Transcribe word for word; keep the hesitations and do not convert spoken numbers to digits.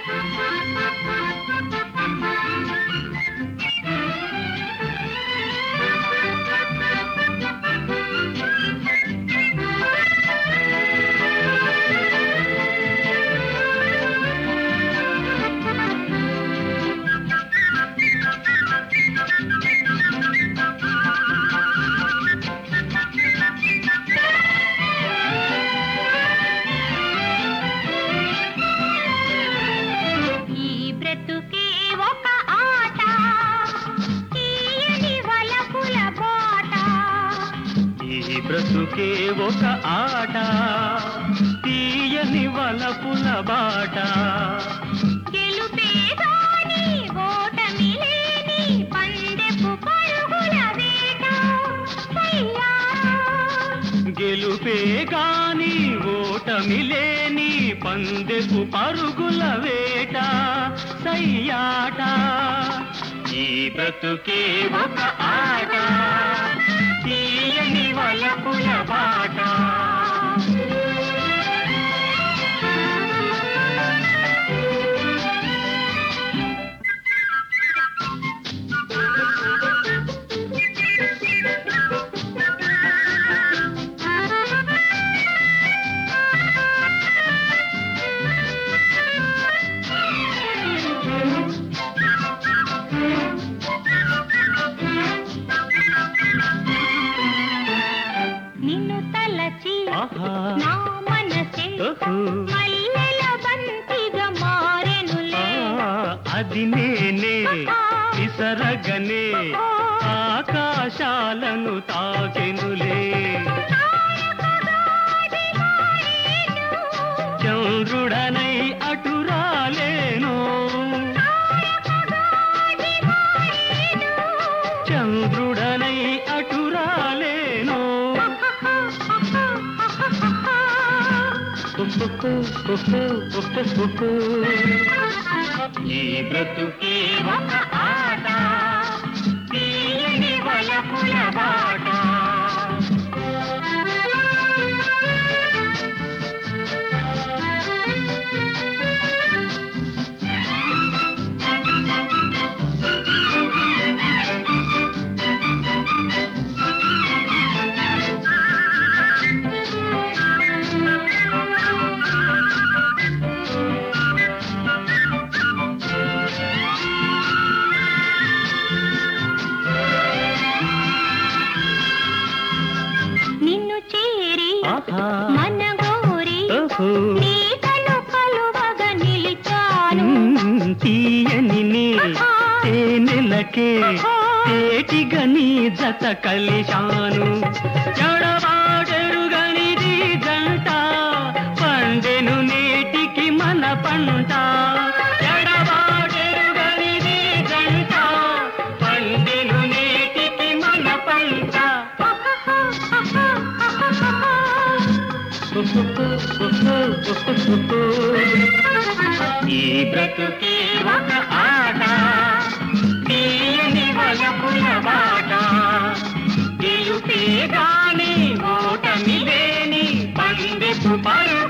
బ్రతుకే ఒక ఆట తీయని వలపుల బాట గెలుపే గాని ఓటమి లేని పందెపు పరుగుల వేట సయ్యా గెలుపే గాని ఓటమి లేని పందెపు పరుగుల వేట సయ్యాట ఈ బ్రతుకే ఒక ఆట తీయని వలపుల బాట నా మనసే మల్లెల బంతిగా మారెనులే అది నేనే విసరగనే ఆకాశాలను తాకెనులే చంద్రుడనై అటురాలేను చంద్రుడనై అటురాలేను ఈ బ్రతుకే ఒక ఆట తీయని వలపుల బాట మన గోరి నీ కలు కలువగా నిలిచాను తీయని తేనెలకే తేటిగా నీ జత కలిశాను ఎడబాడెరుగనిది జంట పండెను నేటికి మన పంట ఎడబాడెరుగనిది జంట పండెను నేటికి మన పంట ఈ బ్రతుకే ఒక ఆట తీయని వలపుల బాట గెలుపే గాని ఓటమి లేని పందెపు పరు